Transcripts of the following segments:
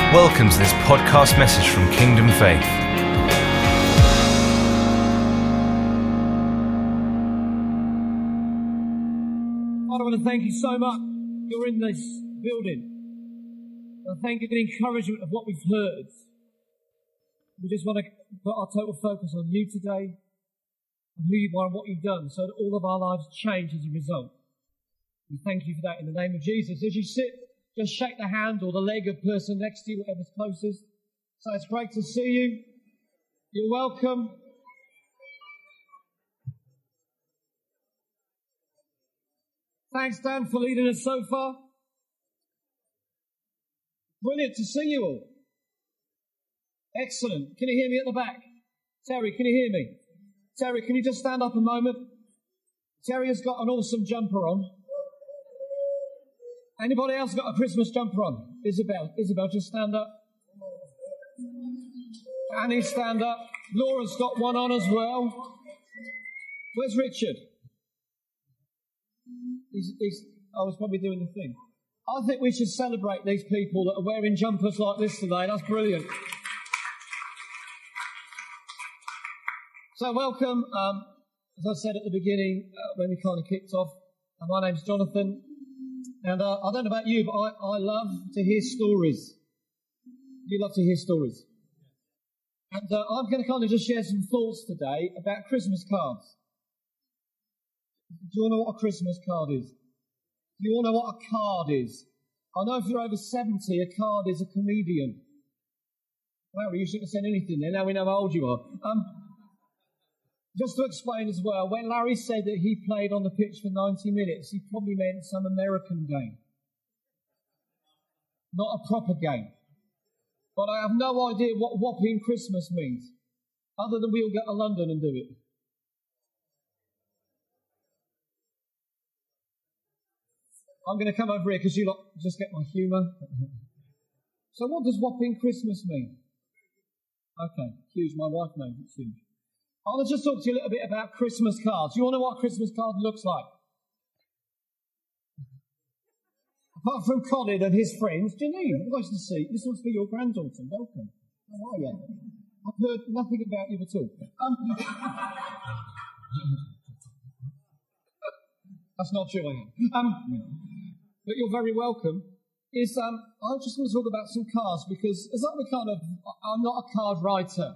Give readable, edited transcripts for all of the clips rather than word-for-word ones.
Welcome to this podcast message from Kingdom Faith. Father, I want to thank you so much. You're in this building. I thank you for the encouragement of what we've heard. We just want to put our total focus on you today, on who you are and what you've done, so that all of our lives change as a result. We thank you for that in the name of Jesus. As you sit, just shake the hand or the leg of the person next to you, whatever's closest. So it's great to see you. You're welcome. Thanks, Dan, for leading us so far. Brilliant to see you all. Excellent. Can you hear me at the back? Terry, can you hear me? Terry, can you just stand up a moment? Terry has got an awesome jumper on. Anybody else got a Christmas jumper on? Isabel, just stand up. Annie, stand up. Laura's got one on as well. Where's Richard? He's probably doing the thing. I think we should celebrate these people that are wearing jumpers like this today. That's brilliant. So welcome. As I said at the beginning, when we kind of kicked off, my name's Jonathan. And I don't know about you, but I love to hear stories. You love to hear stories. And I'm going to kind of just share some thoughts today about Christmas cards. Do you all know what a Christmas card is? Do you all know what a card is? I know if you're over 70, a card is a comedian. Larry, you shouldn't have said anything there. Now we know how old you are. Just to explain as well, when Larry said that he played on the pitch for 90 minutes, he probably meant some American game. Not a proper game. But I have no idea what whopping Christmas means, other than we'll get to London and do it. I'm going to come over here because you lot just get my humour. So what does whopping Christmas mean? Okay, huge. My wife knows it's huge. I want to just talk to you a little bit about Christmas cards. You all know what a Christmas card looks like? Apart from Colin and his friends, Janine, nice to see you. This one's for your granddaughter. Welcome. How are you? I've heard nothing about you at all. That's not true, I am. But you're very welcome. I just want to talk about some cards because as I'm not a card writer.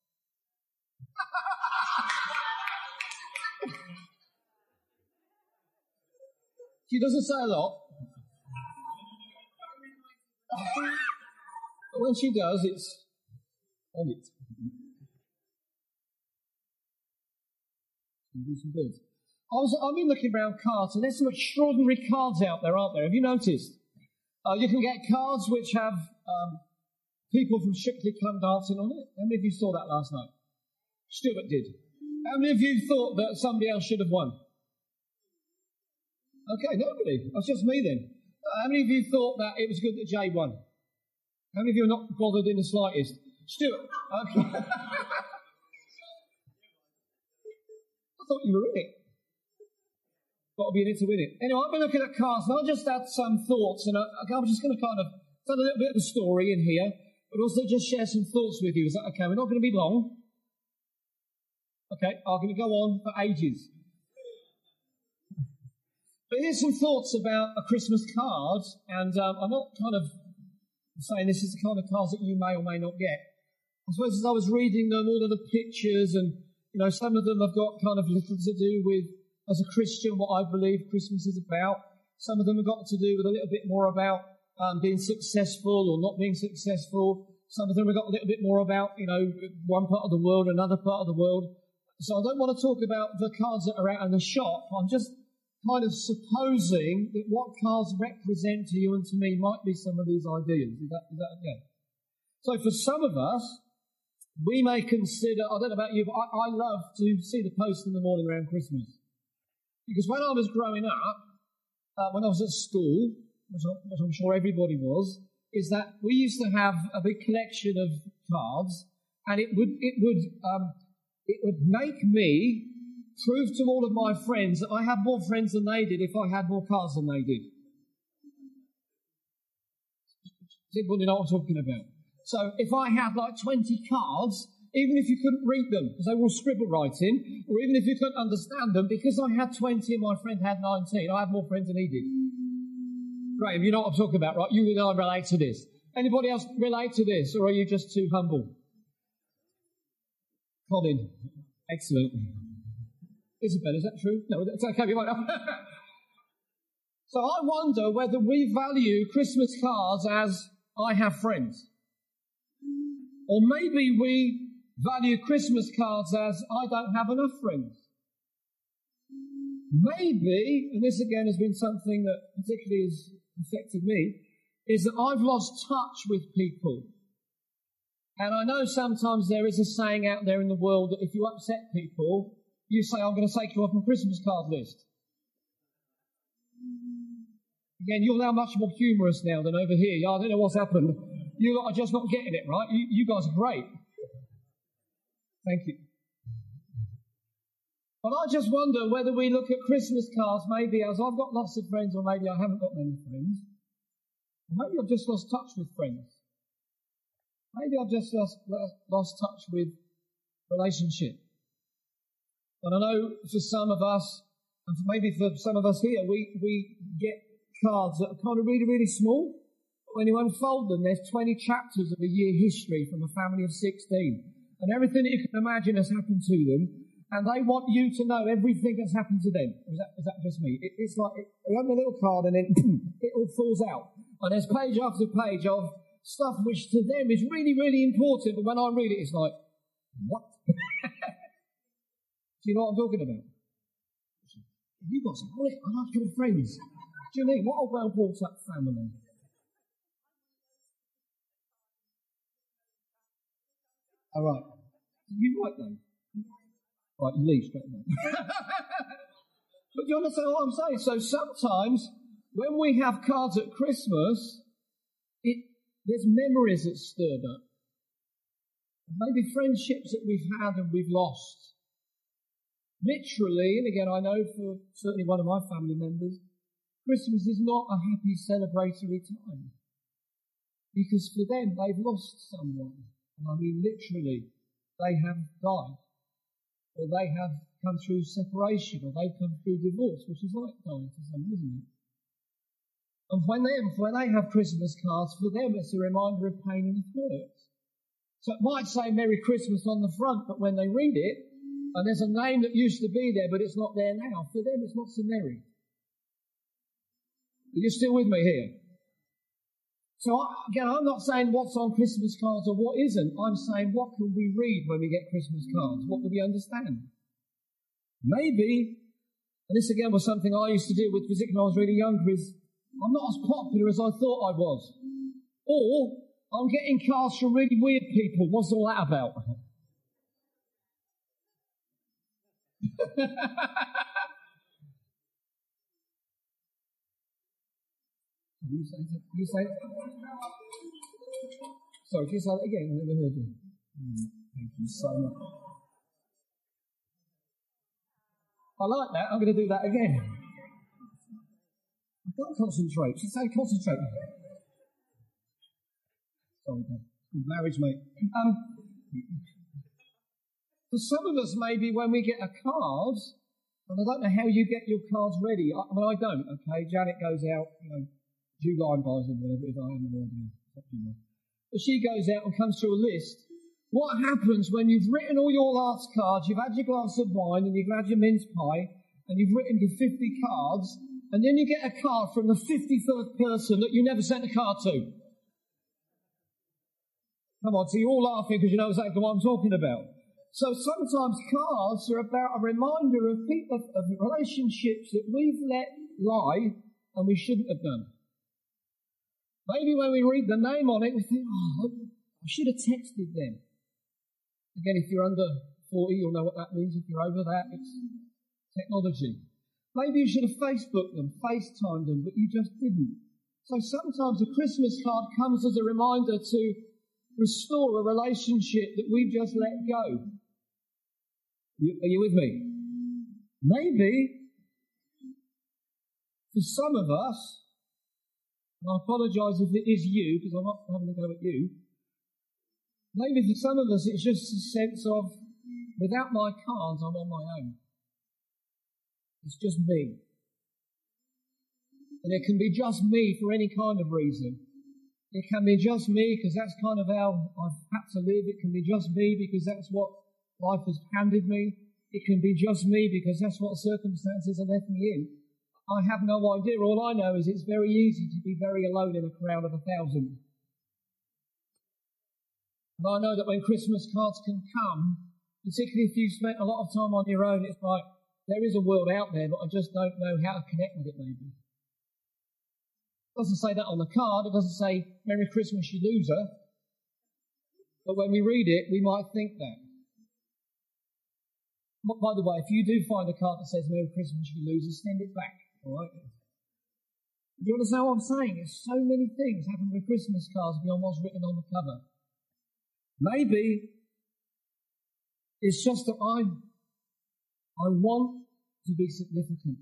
She doesn't say a lot. But when she does, it's on it. Do some birds. I've been looking around cards, and there's some extraordinary cards out there, aren't there? Have you noticed? You can get cards which have people from Strictly Come Dancing on it. How many of you saw that last night? Stuart did. How many of you thought that somebody else should have won? Okay, nobody. That's just me then. How many of you thought that it was good that Jay won? How many of you are not bothered in the slightest? Stuart. Okay. I thought you were in it. Got to be in it to win it. Anyway, I've been looking at cards and I just had some thoughts and I'm just going to kind of tell a little bit of a story in here, but also just share some thoughts with you. Is that okay? We're not going to be long. Okay, I'm going to go on for ages. But here's some thoughts about a Christmas card, and I'm not kind of saying this is the kind of cards that you may or may not get. I suppose as I was reading them, all of the pictures, and some of them have got kind of little to do with, as a Christian, what I believe Christmas is about. Some of them have got to do with a little bit more about being successful or not being successful. Some of them have got a little bit more about, one part of the world, another part of the world. So I don't want to talk about the cards that are out in the shop. I'm just kind of supposing that what cards represent to you and to me might be some of these ideas. Is that okay? So for some of us, we may consider, I don't know about you, but I love to see the post in the morning around Christmas. Because when I was growing up, when I was at school, which I'm sure everybody was, is that we used to have a big collection of cards, and it would make me prove to all of my friends that I had more friends than they did if I had more cards than they did. Does anybody know what I'm talking about? So if I had like 20 cards, even if you couldn't read them, because they were all scribble writing, or even if you couldn't understand them, because I had 20 and my friend had 19, I had more friends than he did. Graham, you know what I'm talking about, right? You and I relate to this. Anybody else relate to this, or are you just too humble? Colin, excellent. Isabel, is that true? No, it's okay, you might know. So I wonder whether we value Christmas cards as I have friends. Or maybe we value Christmas cards as I don't have enough friends. Maybe, and this again has been something that particularly has affected me, is that I've lost touch with people. And I know sometimes there is a saying out there in the world that if you upset people, you say, I'm going to take you off my Christmas card list. Again, you're now much more humorous now than over here. I don't know what's happened. You lot are just not getting it, right? You guys are great. Thank you. But I just wonder whether we look at Christmas cards maybe as I've got lots of friends, or maybe I haven't got many friends. Or maybe I've just lost touch with friends. Maybe I've just lost touch with relationship. And I know for some of us, and maybe for some of us here, we get cards that are kind of really, really small. But when you unfold them, there's 20 chapters of a year history from a family of 16. And everything that you can imagine has happened to them. And they want you to know everything that's happened to them. Or is that just me? It's like, you have a little card and then it all falls out. And there's page after page of stuff which to them is really, really important. But when I read it, it's like, what? Do you know what I'm talking about? You got some great, I like your friends. Do you mean, what a well brought up family? All right. You right then? Right, you leave straight away. But do you understand what I'm saying? So sometimes when we have cards at Christmas, there's memories that's stirred up. Maybe friendships that we've had and we've lost. Literally, and again, I know for certainly one of my family members, Christmas is not a happy celebratory time. Because for them, they've lost someone. And I mean literally, they have died. Or they have come through separation, or they've come through divorce, which is like dying for someone, isn't it? And when they have Christmas cards, for them it's a reminder of pain and of hurt. So it might say Merry Christmas on the front, but when they read it, and there's a name that used to be there, but it's not there now, for them it's not so merry. Are you still with me here? So again, I'm not saying what's on Christmas cards or what isn't. I'm saying what can we read when we get Christmas cards? What do we understand? Maybe, and this again was something I used to do with, particularly when I was really younger, is I'm not as popular as I thought I was. Or I'm getting cards from really weird people. What's all that about? You say it? Sorry, can you say that again? I never heard you. Thank you so much. I like that. I'm going to do that again. I can't concentrate. She said concentrate. Sorry, Dad. Marriage, mate. For some of us, maybe when we get a card, and I don't know how you get your cards ready. I mean, I don't, okay? Janet goes out, July buys them, whatever it is, I have no idea. But she goes out and comes through a list. What happens when you've written all your last cards, you've had your glass of wine and you've had your mince pie, and you've written your 50 cards, and then you get a card from the 53rd person that you never sent a card to? Come on, so you're all laughing because you know exactly what I'm talking about. So sometimes cards are about a reminder of people, of relationships that we've let lie and we shouldn't have done. Maybe when we read the name on it, we think, I should have texted them. Again, if you're under 40, you'll know what that means. If you're over that, it's technology. Maybe you should have Facebooked them, FaceTimed them, but you just didn't. So sometimes a Christmas card comes as a reminder to restore a relationship that we've just let go. Are you with me? Maybe, for some of us, And I apologise if it is you, because I'm not having a go at you. Maybe for some of us it's just a sense of, without my cards, I'm on my own. It's just me. And it can be just me for any kind of reason. It can be just me because that's kind of how I've had to live. It can be just me because that's what life has handed me. It can be just me because that's what circumstances have left me in. I have no idea. All I know is it's very easy to be very alone in a crowd of 1,000. And I know that when Christmas cards can come, particularly if you've spent a lot of time on your own, it's like, there is a world out there, but I just don't know how to connect with it maybe. It doesn't say that on the card. It doesn't say, Merry Christmas, you loser. But when we read it, we might think that. But by the way, if you do find a card that says, Merry Christmas, you loser, send it back. All right? Do you understand what I'm saying? There's so many things happen with Christmas cards beyond what's written on the cover. Maybe it's just that I want to be significant.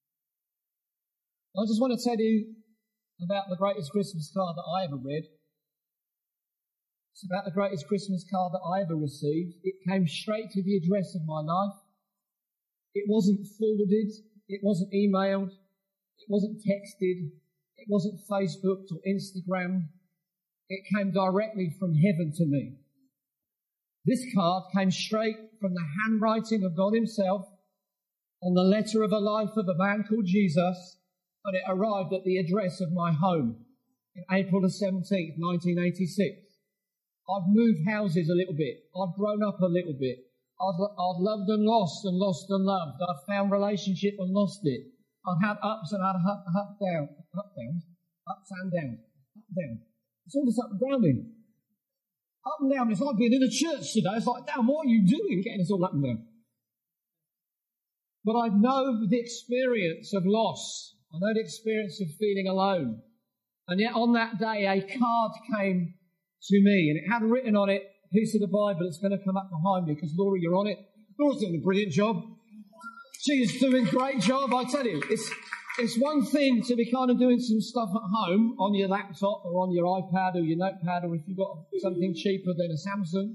I just want to tell you about the greatest Christmas card that I ever read. It's about the greatest Christmas card that I ever received. It came straight to the address of my life. It wasn't forwarded. It wasn't emailed. It wasn't texted. It wasn't Facebooked or Instagram. It came directly from heaven to me. This card came straight from the handwriting of God himself on the letter of a life of a man called Jesus, and it arrived at the address of my home in April the 17th, 1986. I've moved houses a little bit. I've grown up a little bit. I've loved and lost and loved. I've found relationship and lost it. I've had ups and had ups and downs. It's all this up and down in. Up and down. It's like being in a church today. It's like, damn, what are you doing getting us all up and down? But I know the experience of loss. I know the experience of feeling alone. And yet on that day, a card came to me, and it had written on it a piece of the Bible that's going to come up behind me, because Laura, you're on it. Laura's doing a brilliant job. She is doing a great job, I tell you. It's one thing to be kind of doing some stuff at home on your laptop or on your iPad or your notepad, or if you've got something cheaper than a Samsung.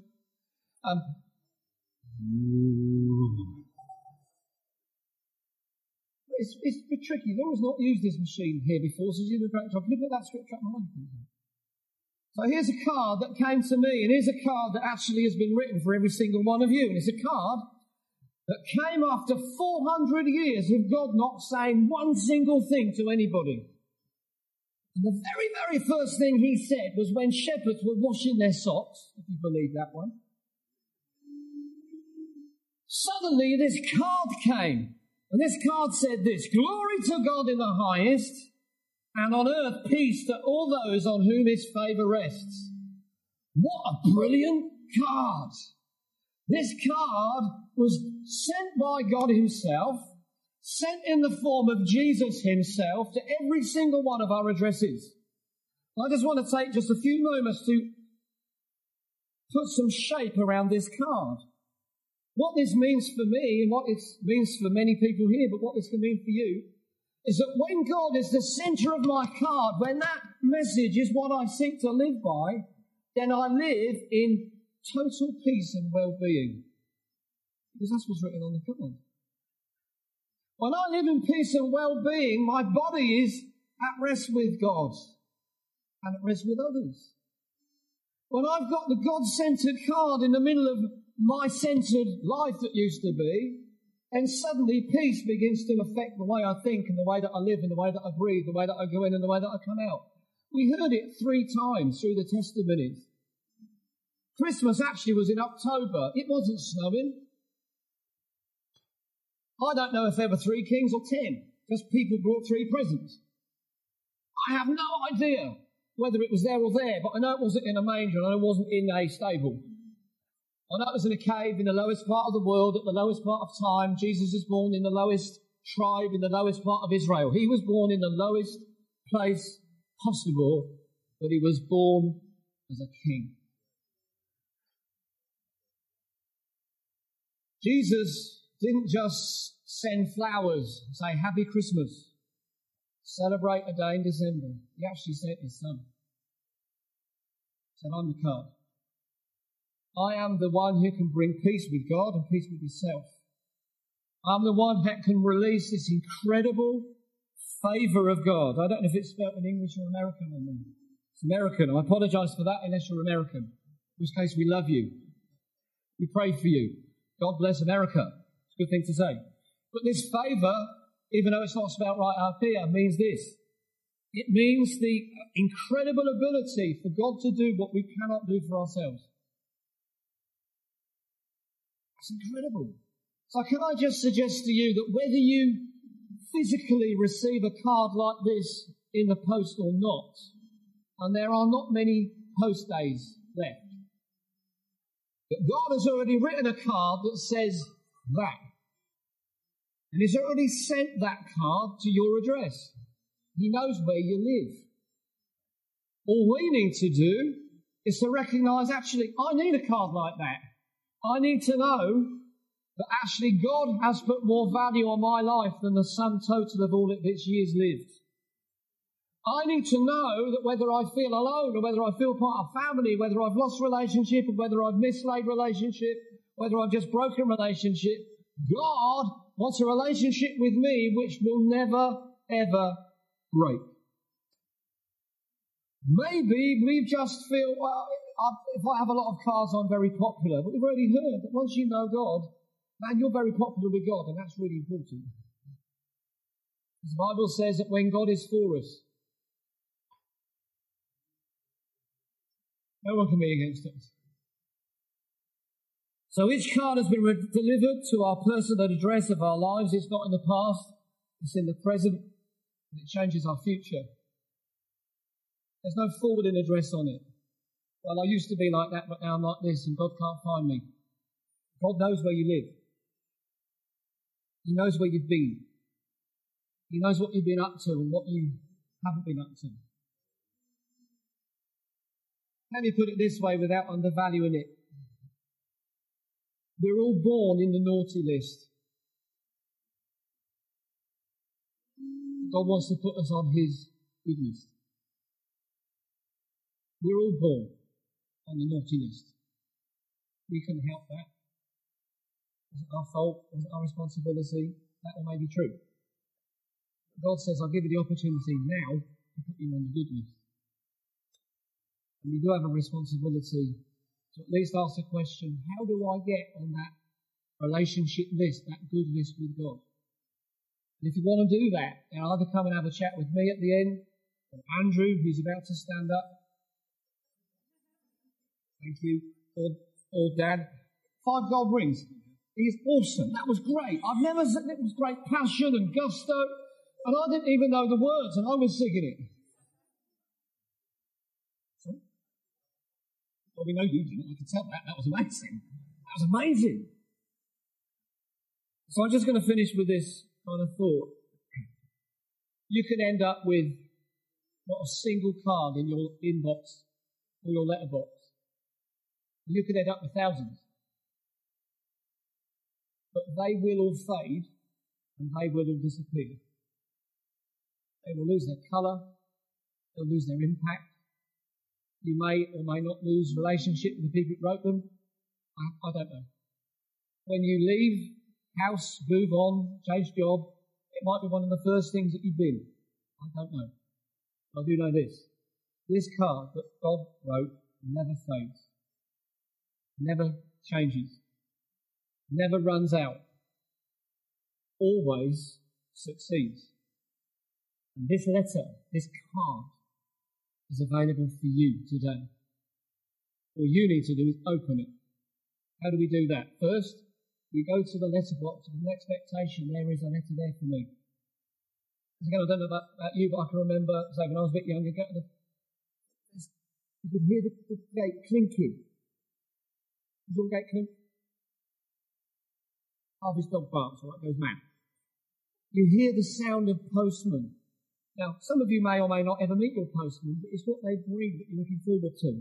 It's a bit tricky. Laura's not used this machine here before, so she's doing a great job. Can you put that scripture up behind me? So here's a card that came to me, and here's a card that actually has been written for every single one of you. And it's a card that came after 400 years of God not saying one single thing to anybody. And the very, very first thing he said was when shepherds were washing their socks, if you believe that one. Suddenly this card came, and this card said this: Glory to God in the highest, and on earth peace to all those on whom his favour rests. What a brilliant card. This card was sent by God himself, sent in the form of Jesus himself to every single one of our addresses. I just want to take just a few moments to put some shape around this card. What this means for me, and what it means for many people here, but what this can mean for you, is that when God is the centre of my card, when that message is what I seek to live by, then I live in total peace and well-being. Because that's what's written on the card. When I live in peace and well-being, my body is at rest with God and at rest with others. When I've got the God-centred card in the middle of my centred life that used to be, and suddenly peace begins to affect the way I think and the way that I live and the way that I breathe, the way that I go in and the way that I come out. We heard it 3 times through the testimonies. Christmas actually was in October. It wasn't snowing. I don't know if there were 3 kings or 10, because people brought 3 presents. I have no idea whether it was there or there, but I know it wasn't in a manger and I know it wasn't in a stable. I know it was in a cave in the lowest part of the world, at the lowest part of time. Jesus was born in the lowest tribe, in the lowest part of Israel. He was born in the lowest place possible, but he was born as a king. Jesus didn't just send flowers and say, Happy Christmas. celebrate a day in December. He actually sent his son. He said, I'm the card. I am the one who can bring peace with God and peace with yourself. I'm the one that can release this incredible favour of God. I don't know if it's spelled in English or American on there. It's American. I apologise for that unless you're American, in which case we love you. We pray for you. God bless America. It's a good thing to say. But this favour, even though it's not spelled right up here, means this. It means the incredible ability for God to do what we cannot do for ourselves. It's incredible. So can I just suggest to you that whether you physically receive a card like this in the post or not, and there are not many post days left, but God has already written a card that says that. And He's already sent that card to your address. He knows where you live. All we need to do is to recognise, actually, I need a card like that. I need to know that actually God has put more value on my life than the sum total of all of its years lived. I need to know that whether I feel alone or whether I feel part of family, whether I've lost relationship or whether I've mislaid relationship, whether I've just broken relationship, God wants a relationship with me which will never, ever break. Maybe we just feel, well, if I have a lot of cards, I'm very popular. But we've already heard that once you know God, man, you're very popular with God, and that's really important. The Bible says that when God is for us, no one can be against us. So each card has been delivered to our personal address of our lives. It's not in the past, it's in the present, and it changes our future. There's no forwarding address on it. Well, I used to be like that, but now I'm like this, and God can't find me. God knows where you live. He knows where you've been. He knows what you've been up to and what you haven't been up to. Let me put it this way without undervaluing it. We're all born in the naughty list. God wants to put us on His good list. We're all born on the naughty list. We can help that. It wasn't our fault, it wasn't our responsibility. That all may be true. But God says, I'll give you the opportunity now to put you on the good list. And we do have a responsibility to at least ask the question, how do I get on that relationship list, that good list with God? And if you want to do that, then either come and have a chat with me at the end, or Andrew, who's about to stand up. Thank you. Or Dad. 5 gold rings. He's awesome. That was great. I've never said it was great passion and gusto. And I didn't even know the words, and I was singing it. Sorry? Well, we know you didn't. I can tell that. That was amazing. That was amazing. So I'm just going to finish with this kind of thought. You can end up with not a single card in your inbox or your letterbox. You could end up with thousands. But they will all fade and they will all disappear. They will lose their colour. They'll lose their impact. You may or may not lose relationship with the people who wrote them. I don't know. When you leave house, move on, change job, it might be one of the first things that you've been. I don't know. I do know this. This card that God wrote never fades. Never changes, never runs out, always succeeds. And this letter, this card, is available for you today. All you need to do is open it. How do we do that? First, we go to the letterbox with an expectation there is a letter there for me. Because again, I don't know about you, but I can remember, say, when I was a bit younger, you could hear the gate clinking. Does your gate clink? Harvey's dog barks, or it goes mad. You hear the sound of postmen. Now, some of you may or may not ever meet your postman, but it's what they bring that you're looking forward to.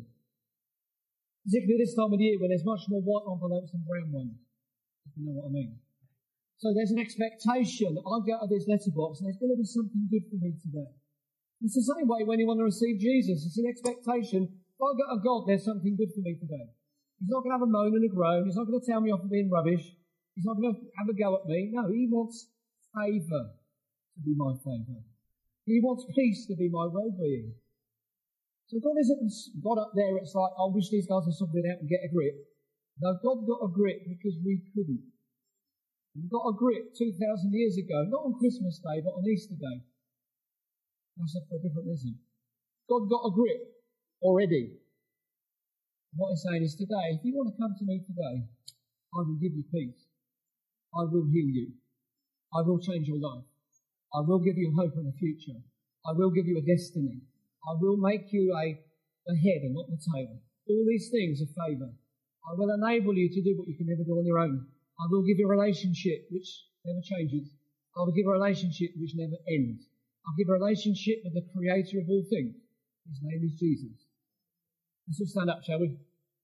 Particularly this time of year when there's much more white envelopes than brown ones, if you know what I mean. So there's an expectation. I go to this letterbox and there's going to be something good for me today. It's the same way when you want to receive Jesus. It's an expectation. If I go to God, there's something good for me today. He's not going to have a moan and a groan. He's not going to tell me off for being rubbish. He's not going to have a go at me. No, he wants favour to be my favour. He wants peace to be my well-being. So God isn't God up there, it's like, I wish these guys would sort it out and get a grip. No, God got a grip because we couldn't. He got a grip 2,000 years ago, not on Christmas Day, but on Easter Day. That's for a different reason. God got a grip already. What he's saying is today, if you want to come to me today, I will give you peace. I will heal you. I will change your life. I will give you hope and a future. I will give you a destiny. I will make you a head and not the tail. All these things are favour. I will enable you to do what you can never do on your own. I will give you a relationship which never changes. I will give a relationship which never ends. I'll give a relationship with the Creator of all things. His name is Jesus. Let's all stand up, shall we?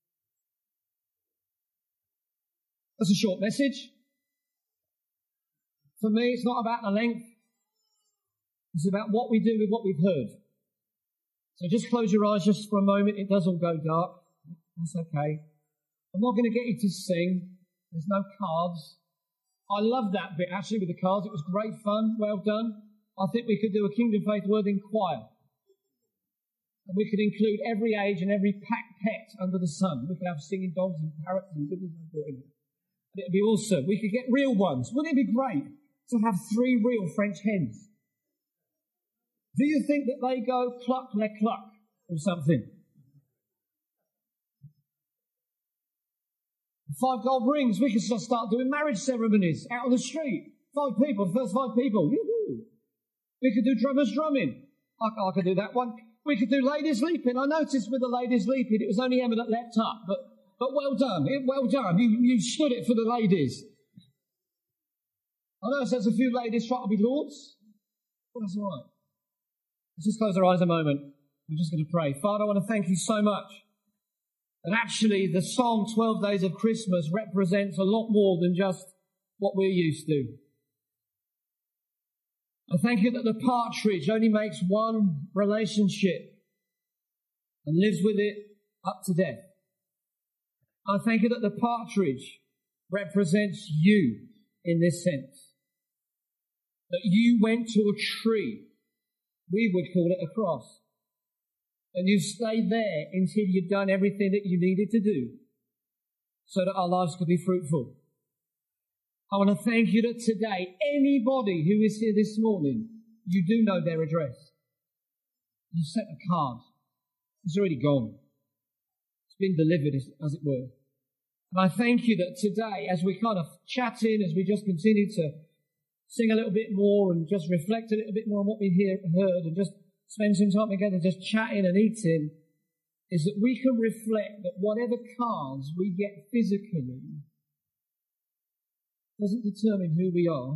That's a short message. For me, it's not about the length. It's about what we do with what we've heard. So just close your eyes just for a moment. It does all go dark. That's okay. I'm not going to get you to sing. There's no cards. I love that bit, actually, with the cards. It was great fun. Well done. I think we could do a Kingdom Faith Word in choir. And we could include every age and every pet under the sun. We could have singing dogs and parrots and goodness and in it. It'd be awesome. We could get real ones. Wouldn't it be great to have 3 real French hens? Do you think that they go cluck, le cluck or something? 5 gold rings. We could just start doing marriage ceremonies out on the street. 5 people, the first 5 people. Yoo-hoo. We could do drummers drumming. I could do that one. We could do ladies leaping. I noticed with the ladies leaping, it was only Emma that leapt up. But well done. Well done. You stood it for the ladies. I noticed there's a few ladies trying to be lords. Well, that's all right. Let's just close our eyes a moment. We're just going to pray. Father, I want to thank you so much. And actually, the song 12 Days of Christmas represents a lot more than just what we're used to. I thank you that the partridge only makes one relationship and lives with it up to death. I thank you that the partridge represents you in this sense. That you went to a tree. We would call it a cross. And you stayed there until you'd done everything that you needed to do so that our lives could be fruitful. I want to thank you that today, anybody who is here this morning, you do know their address. You sent a card. It's already gone. It's been delivered, as it were. And I thank you that today, as we kind of chat in, as we just continue to sing a little bit more and just reflect a little bit more on what we heard and just spend some time together just chatting and eating, is that we can reflect that whatever cards we get physically doesn't determine who we are,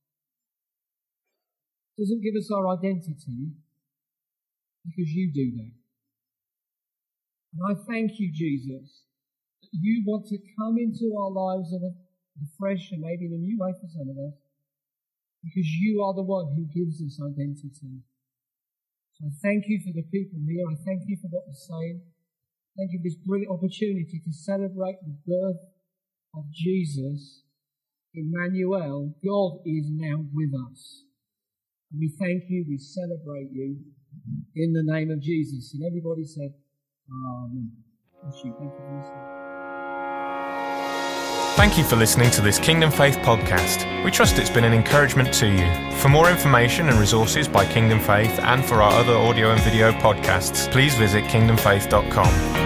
doesn't give us our identity, because you do that. And I thank you, Jesus, that you want to come into our lives in a fresh and maybe in a new way for some of us, because you are the one who gives us identity. So I thank you for the people here. I thank you for what you're saying. Thank you for this brilliant opportunity to celebrate the birth of Jesus. Emmanuel, God is now with us. And we thank you, we celebrate you in the name of Jesus. And everybody said, Amen. Thank you. Thank you for listening. Thank you for listening to this Kingdom Faith podcast. We trust it's been an encouragement to you. For more information and resources by Kingdom Faith and for our other audio and video podcasts, please visit kingdomfaith.com.